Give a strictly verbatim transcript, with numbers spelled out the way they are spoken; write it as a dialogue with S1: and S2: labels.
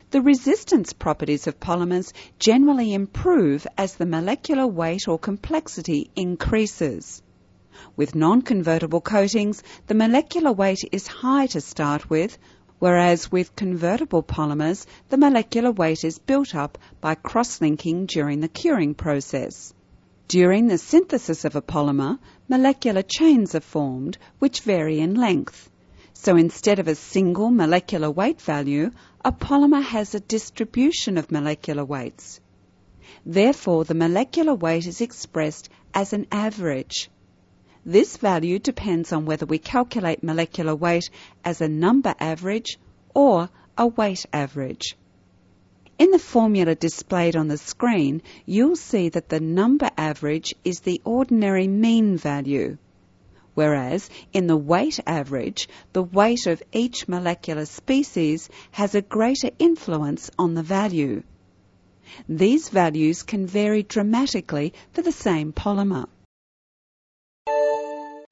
S1: The resistance properties of polymers generally improve as the molecular weight or complexity increases. With non-convertible coatings, the molecular weight is high to start with, whereas with convertible polymers, the molecular weight is built up by cross-linking during the curing process. During the synthesis of a polymer, molecular chains are formed, which vary in length. So instead of a single molecular weight value, a polymer has a distribution of molecular weights. Therefore, the molecular weight is expressed as an average. This value depends on whether we calculate molecular weight as a number average or a weight average. In the formula displayed on the screen, you'll see that the number average is the ordinary mean value, whereas in the weight average, the weight of each molecular species has a greater influence on the value. These values can vary dramatically for the same polymer.